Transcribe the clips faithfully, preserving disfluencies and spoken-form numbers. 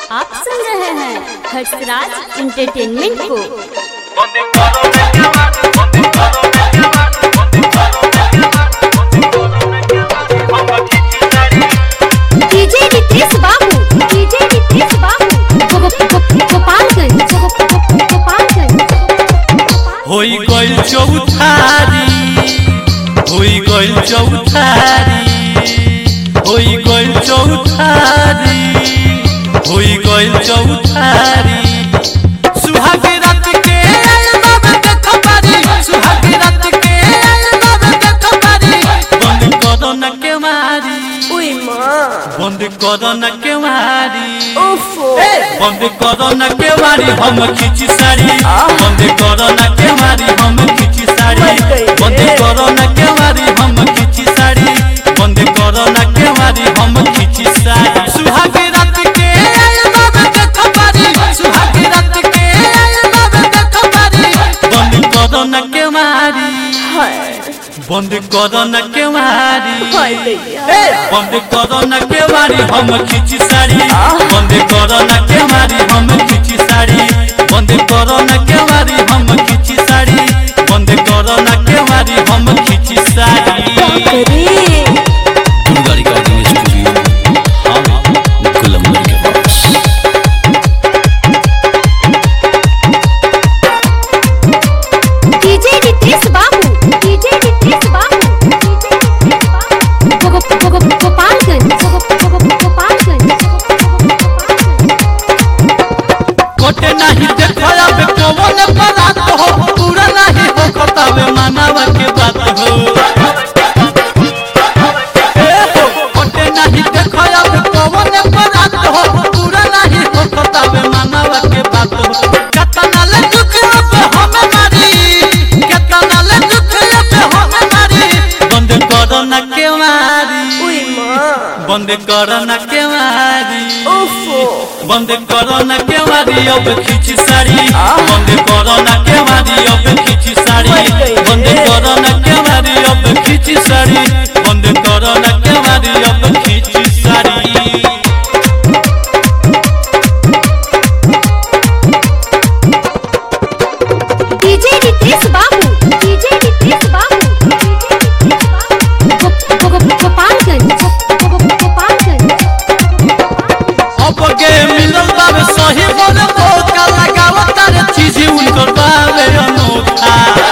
आप सुन रहे हैं हर्षराज एंटरटेनमेंट को। डीजे रितेश बाबू, डीजे रितेश बाबू, गोपालगंज, गोपालगंज। होई गइल चौथारी, होई गइल चौथारी, होई गइल चौथारी, होई गइल चौथारी। सुहाग रात के अलबम देखो बारी, सुहाग रात के अलबम देखो बारी। बंद करो न के मारी, ओए मां बंद करो न के मारी, ओफो बंद करो न के मारी, हम खींची साड़ी। बंद करो न के मारी, हम खींची साड़ी। बंद करो न के मारी, हम खींची साड़ी। बंद करो न के मारी, हम खींची साड़ी। सुहाग रात के अलबम देखो बारी, सुहाग रात के अलबम देखो बारी। बंद करो न के मारी, बंद करो न के मारी, बंद करो न के मारी, हम खींची साड़ी। बंद करो न के मारी, हम खींची साड़ी। बंद करो न के मारी, हम खींची साड़ी। बंद करो न के मारी, हम खींची साड़ी। दुर्गा रिकॉर्डिंग स्टूडियो हामिद गुलंबर के पास। डीजे रितेश बाबू, डीजे रितेश बाबू, गोपालगंज, गोपालगंज। कोटे नहीं देखो अब कौन बात हो, पूरा नहीं हो खतावे मानव के बात हो। कोटे नहीं देखो अब कौन बात हो, पूरा नहीं हो खतावे मानव के बात हो। केतना ले दुख अब हमें मारी, केतना ले दुख अब हमें मारी। बंद करो न के मारी, ओए मां बंद करो न के मारी, ओफो बंद करो न के मारी, अब खींची साड़ी। बंद करो न के मारी, अब खींची साड़ी। बंद करो न के मारी, अब खींची साड़ी। बंद करो न के मारी, अब खींची साड़ी। डीजे रितेश बाबू, डीजे रितेश बाबू, गोपालगंज, गोपालगंज। अब गे मिलल बाबे सही बोल मौका लगाओ तारे चीज उनकर बाबे अनोखा।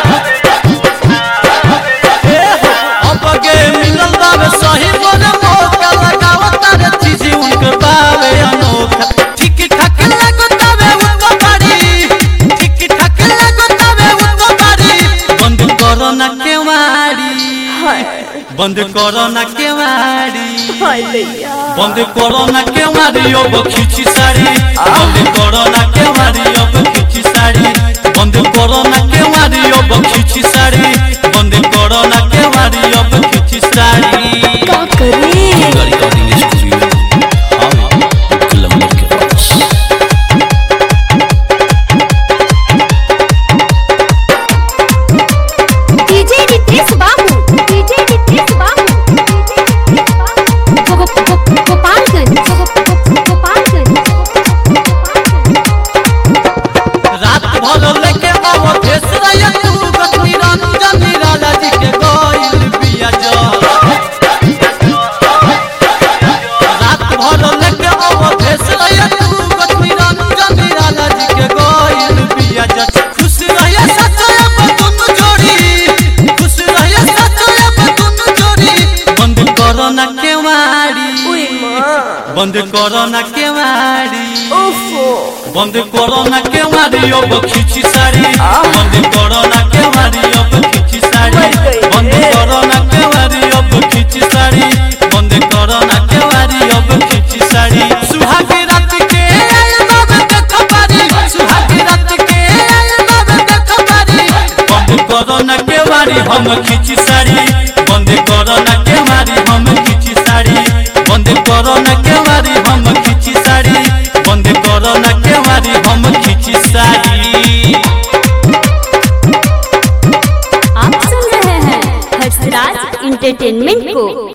अब गे मिलल बाबे सही बोल मौका लगाओ तारे चीज उनकर बाबे अनोखा। ठीक ठाक लगो तबे उनको बारी, ठीक ठाक लगो तबे उनको बारी। बंद करो न के मारी, बंद करो न के मारी, बंद करो न के मारी, अब खींची साड़ी। बंद करो न के मारी, अब खींची साड़ी। बंद करो न के मारी, अब खींची साड़ी। बंद करो न के मारी, अब खींची साड़ी। दुर्गा रिकॉर्डिंग स्टूडियो हामिद गुलंबर के पास। डीजे रितेश बाबू, डीजे रितेश बाबू, गोपालगंज, गोपालगंज। रात भर लेके बाबा भेस रही तू गति रंजन निराला जी के गइल बिया जल। रात भर लेके बाबा भेस रही तू गति रंजन निराला जी के गइल बिया जल। खुश रहिए सचोया पर दुनु जोड़ी, खुश रहिए सचोया पर दुनु जोड़ी। बंद करो न के मारी, ओए मां बंद करो न के मारी, ओफो बंद करो न के मारी, अब खींची साड़ी। बंद करो न के मारी, अब खींची साड़ी। बंद करो न के मारी, अब खींची साड़ी। बंद करो न के मारी, अब खींची साड़ी। सुहाग रात के अलबम देखो बारी, सुहाग रात के अलबम देखो बारी। बंद करो न के मारी, हम खींची साड़ी। बंद करो न के मारी, हम खींची साड़ी। बंद करो न के मारी, हम खींची साड़ी। बंद करो न के मारी, हम खींची साड़ी। आप सुन रहे हैं हर्षराज एंटरटेनमेंट को।